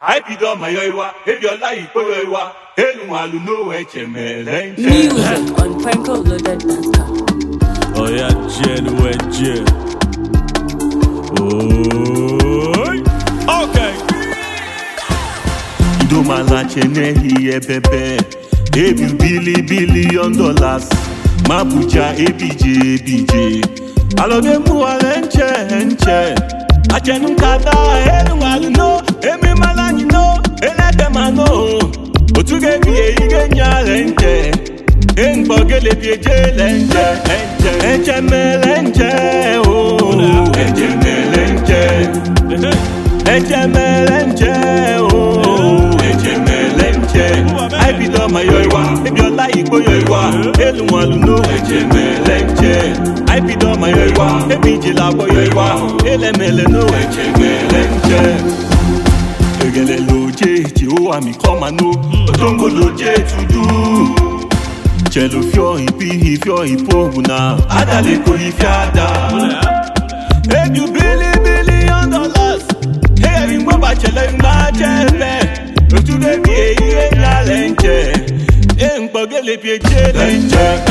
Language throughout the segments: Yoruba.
I be done my yoiwa, if your life for yoiwa, anyone who know HML. Music on PrankoLoaded.com. Oh yeah, Jen. Oh, okay. Do my lunch and here, baby. If you $1 billion, Mabuja, ABJ. I love them who are enche. I can't kada, anyone know, every man you know, and let them know. But to get me a enche. En bogele pieje lenche, enche, oh, I be done my yoiwa, if your life go yoiwa, anyone know HML. I be done my yoiwa, if you la go yoiwa, LML no HML. Egele loje, ti o ami come and know, don't go loje to do. Chelo fio hipo na adale ko ifiada. If you $1 billion, hey we go ba chele na chele. To the be na lenche. En bogele pieje lenche,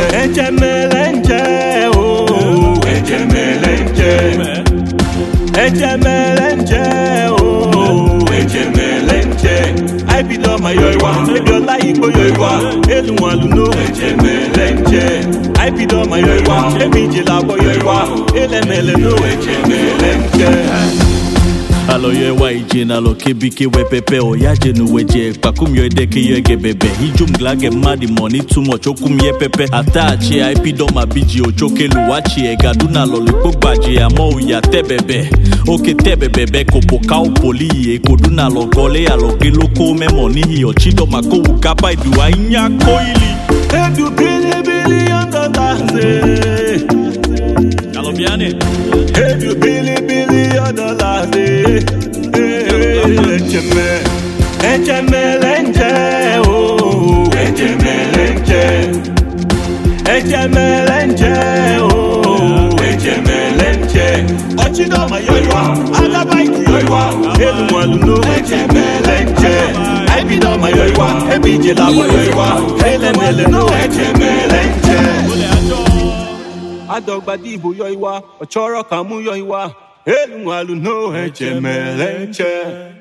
lenche, oh, lenche, oh, lenche. I be done my yoiwa, if your life go yoiwa, anyone who know lenche. I be done my yoiwa, if you la go yoiwa, LML no lenche. Alo ye wa ije alo kebike we pepe o ya jenu weje pakum yo edeke yo egebebe hijum glage mad money too much okum ye pepe atachi IP do ma biji o chokelu wachi e gaduna loliko gbaje amo ya tebebe oke tebebe ko pokao poli e koduna lo gole alo geloko me money hi o chido mako ukapa iduwa inya koili If you $1 billion, alo biane if you $1 billion, HML, oh, HML, oh, Ochido my yoiwa, Adabai yoiwa, anyone know HML. I be done my yoiwa, ABJ la yoiwa, LML no HML. Adogbadi ibo yoiwa, Ochoro kamu yoiwa, anyone know HML.